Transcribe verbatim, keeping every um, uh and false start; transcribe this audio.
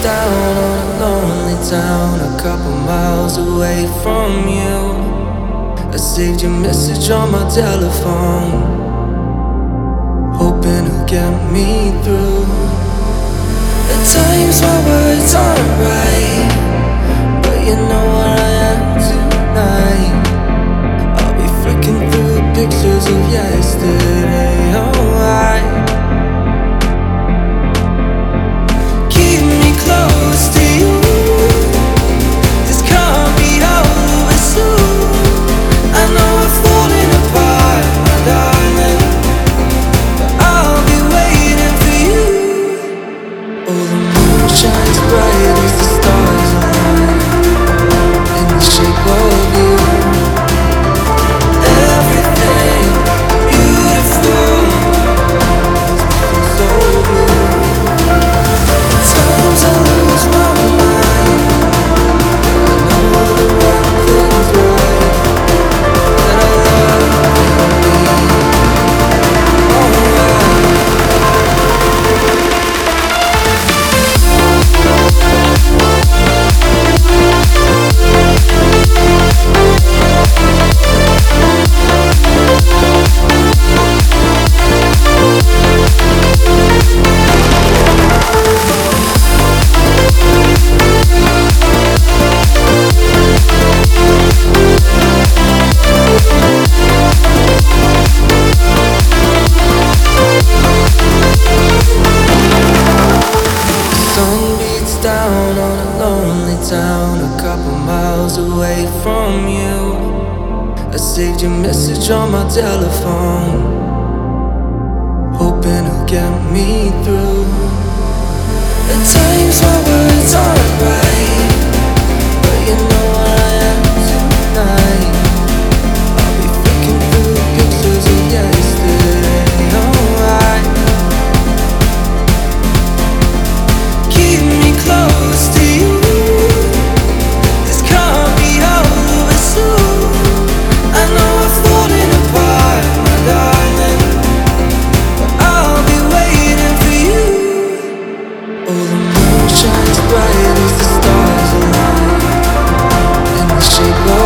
down on a lonely town, a couple miles away from you. I saved your message on my telephone, hoping it'll get me through. At times my words aren't right, but you know where I am tonight. I'll be flicking through pictures of yesterday, alright. Keep me close to you, this can't be over soon. I know we're falling apart, my darling, but I'll be waiting for you. Oh, the moon shines bright as the stars align in the shape of you. Everything beautiful, so blue. Times I lose my mind, I know the right thing's right, that our love can be alright. Sun beats down on a lonely town, a couple miles away from you. I saved your message on my telephone, hoping it'll get me through. At times my words aren't right, but you know where I am tonight. I'll be flicking through pictures of yesterday, alright. Keep me close to you, this can't be over soon. I know we're falling apart, my darling, but I'll be waiting for you. Oh, the moon shines bright as the stars align in the shape of